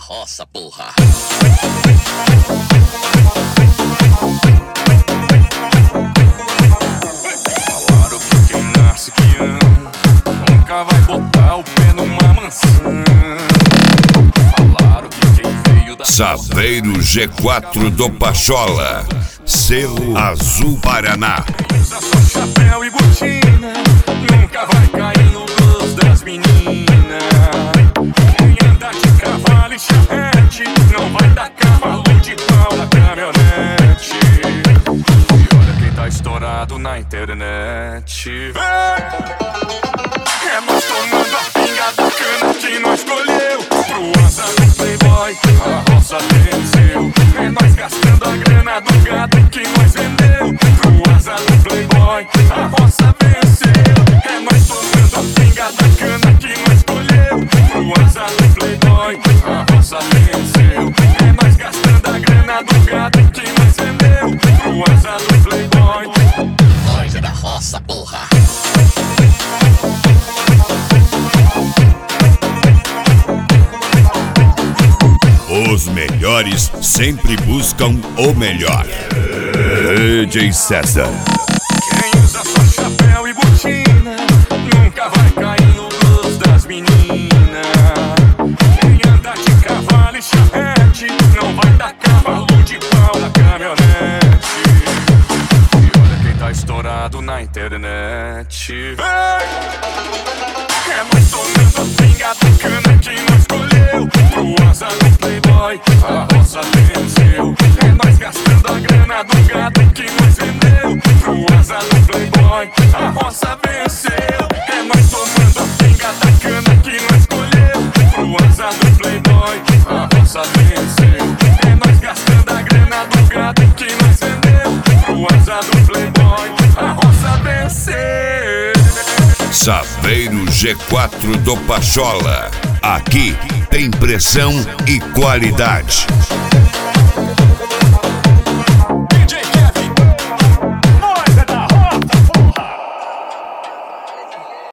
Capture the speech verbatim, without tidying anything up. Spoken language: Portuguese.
roça, porra. Falaram que quem nasce piano nunca vai botar o pé numa maçã. Falaram que quem veio da Saveiro G quatro do Pachola, Cerro Azul, Paraná. Quem usa só chapéu e botina nunca vai cair no gosto das meninas. Quem anda de cavalo e charrete não vai dar cavalo de pau na caminhonete. E olha quem tá estourado na internet. É nós tomando a pinga da cana que nós escolheu. Pro asa do playboy a roça venceu. É nós gastando a grana do gado que nós vendeu. Pro asa do playboy a roça venceu. É nós tomando a pinga da cana que nós escolheu. Pro asa do playboy a roça venceu. É nós gastando a grana do gado que nós vendeu. Pro asa do playboy. Nós é da roça, porra. Os melhores sempre buscam o melhor. D J César. Quem usa só chapéu e botina nunca vai cair no gosto das meninas. Quem anda de cavalo e charrete não vai dar cavalo de pau na caminhonete. E olha quem tá estourado na internet. É nós tomando a pinga da cana que nós escolheu. Pro asa do playboy a roça venceu. É nós gastando a grana do gado que nós vendeu. Pro asa do playboy a roça venceu. É nós tomando a pinga da cana que nós escolheu. Pro asa do playboy a roça venceu. É nós gastando a grana do gado que nós vendeu. Pro asa do playboy a roça venceu. Saveiro G quatro do Pachola. Aqui tem pressão e qualidade.